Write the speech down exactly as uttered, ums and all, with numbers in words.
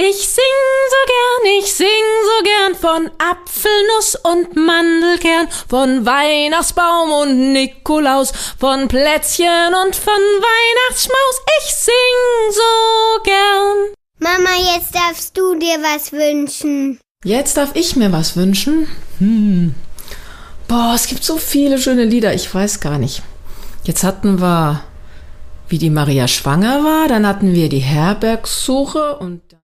Ich sing so gern, ich sing so gern von Apfelnuss und Mandelkern, von Weihnachtsbaum und Nikolaus, von Plätzchen und von Weihnachtsschmaus. Ich sing so gern. Mama, jetzt darfst du dir was wünschen. Jetzt darf ich mir was wünschen? Hm. Boah, es gibt so viele schöne Lieder, ich weiß gar nicht. Jetzt hatten wir, wie die Maria schwanger war, dann hatten wir die Herbergssuche und